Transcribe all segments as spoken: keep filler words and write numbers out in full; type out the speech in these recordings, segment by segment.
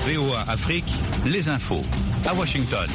V O A Afrique, les infos à Washington.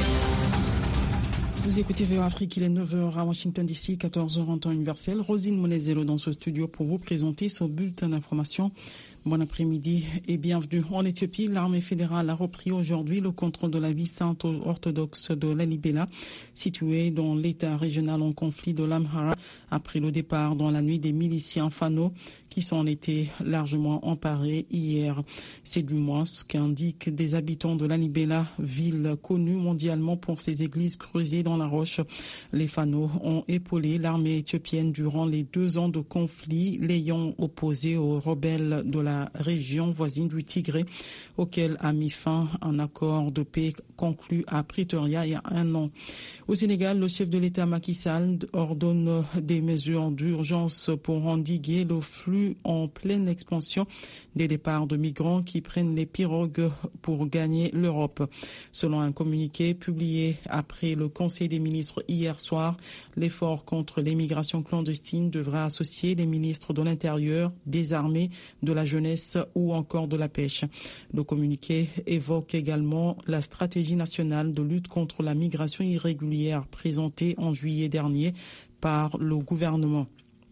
Vous écoutez V O A Afrique, il est neuf heures à Washington D C, quatorze heures en temps universel. Rosine Monezelo dans ce studio pour vous présenter son bulletin d'information. Bon après-midi et bienvenue. En Éthiopie, l'armée fédérale a repris aujourd'hui le contrôle de la ville sainte orthodoxe de Lalibela, située dans l'état régional en conflit de l'Amhara, après le départ dans la nuit des miliciens Fano qui s'en étaient largement emparés hier. C'est du moins ce qu'indiquent des habitants de Lalibela, ville connue mondialement pour ses églises creusées dans la roche. Les Fano ont épaulé l'armée éthiopienne durant les deux ans de conflit, l'ayant opposé aux rebelles de la région voisine du Tigré, auquel a mis fin un accord de paix conclu à Pretoria il y a un an. Au Sénégal, le chef de l'État Macky Sall ordonne des mesures d'urgence pour endiguer le flux en pleine expansion des départs de migrants qui prennent les pirogues pour gagner l'Europe. Selon un communiqué publié après le Conseil des ministres hier soir, l'effort contre l'immigration clandestine devra associer les ministres de l'Intérieur, des armées, de la jeunesse ou encore de la pêche. Le communiqué évoque également la stratégie nationale de lutte contre la migration irrégulière présentée en juillet dernier par le gouvernement.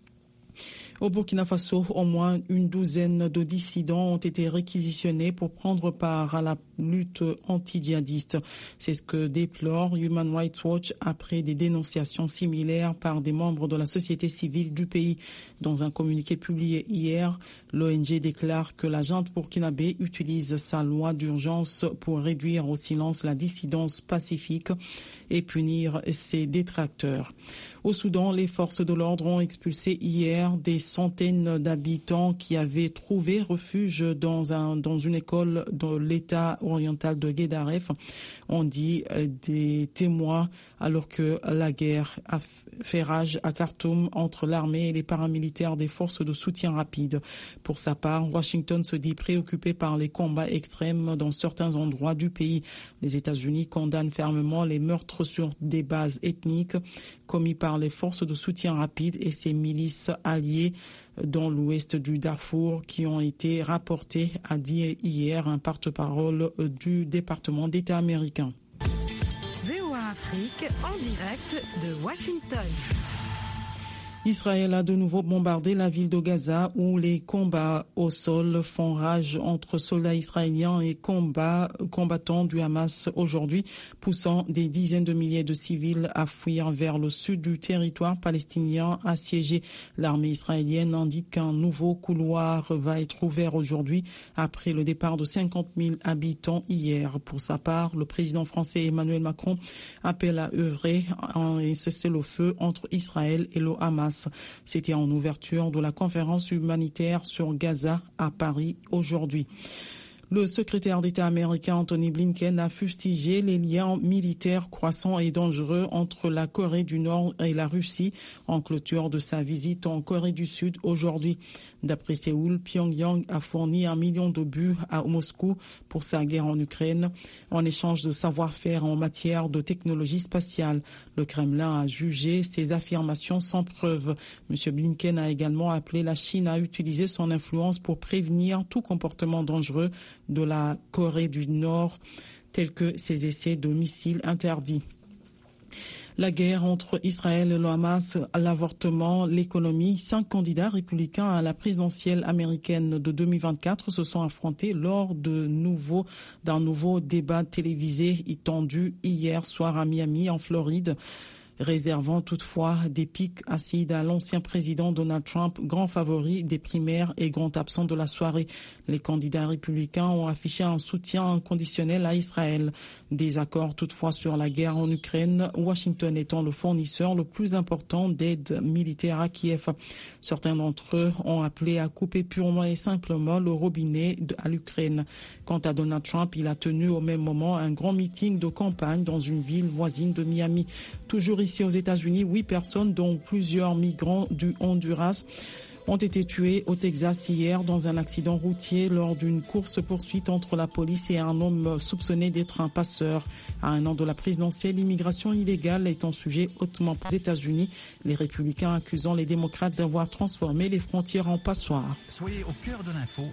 Au Burkina Faso, au moins une douzaine de dissidents ont été réquisitionnés pour prendre part à la lutte anti-djihadiste. C'est ce que déplore Human Rights Watch après des dénonciations similaires par des membres de la société civile du pays. Dans un communiqué publié hier, l'O N G déclare que la junte burkinabé utilise sa loi d'urgence pour réduire au silence la dissidence pacifique et punir ses détracteurs. Au Soudan, les forces de l'ordre ont expulsé hier des centaines d'habitants qui avaient trouvé refuge dans un dans une école dans l'État oriental de Guédaref. On dit des témoins alors que la guerre a fait rage à Khartoum entre l'armée et les paramilitaires des forces de soutien rapide. Pour sa part, Washington se dit préoccupé par les combats extrêmes dans certains endroits du pays. Les États-Unis condamnent fermement les meurtres sur des bases ethniques commis par les forces de soutien rapide et ses milices alliées dans l'ouest du Darfour qui ont été rapportés, a dit hier un porte-parole du département d'État américain. V O A Afrique en direct de Washington. Israël a de nouveau bombardé la ville de Gaza où les combats au sol font rage entre soldats israéliens et combats, combattants du Hamas aujourd'hui, poussant des dizaines de milliers de civils à fuir vers le sud du territoire palestinien assiégé. L'armée israélienne indique qu'un nouveau couloir va être ouvert aujourd'hui après le départ de cinquante mille habitants hier. Pour sa part, le président français Emmanuel Macron appelle à œuvrer à un cessez-le-feu entre Israël et le Hamas. C'était en ouverture de la conférence humanitaire sur Gaza à Paris aujourd'hui. Le secrétaire d'État américain Anthony Blinken a fustigé les liens militaires croissants et dangereux entre la Corée du Nord et la Russie en clôture de sa visite en Corée du Sud aujourd'hui. D'après Séoul, Pyongyang a fourni un million d'obus à Moscou pour sa guerre en Ukraine en échange de savoir-faire en matière de technologie spatiale. Le Kremlin a jugé ces affirmations sans preuve. M. Blinken a également appelé la Chine à utiliser son influence pour prévenir tout comportement dangereux de la Corée du Nord, tels que ses essais de missiles interdits. La guerre entre Israël et le Hamas, l'avortement, l'économie, cinq candidats républicains à la présidentielle américaine de deux mille vingt-quatre se sont affrontés lors de nouveau, d'un nouveau débat télévisé tendu hier soir à Miami, en Floride, réservant toutefois des pics acides à l'ancien président Donald Trump, grand favori des primaires et grand absent de la soirée. Les candidats républicains ont affiché un soutien inconditionnel à Israël. Des accords toutefois sur la guerre en Ukraine, Washington étant le fournisseur le plus important d'aide militaire à Kiev. Certains d'entre eux ont appelé à couper purement et simplement le robinet à l'Ukraine. Quant à Donald Trump, il a tenu au même moment un grand meeting de campagne dans une ville voisine de Miami. Toujours ici aux États-Unis, huit personnes, dont plusieurs migrants du Honduras, ont été tués au Texas hier dans un accident routier lors d'une course-poursuite entre la police et un homme soupçonné d'être un passeur. À un an de la présidentielle, l'immigration illégale est un sujet hautement aux États-Unis, les républicains accusant les démocrates d'avoir transformé les frontières en passoires. Soyez au cœur de l'info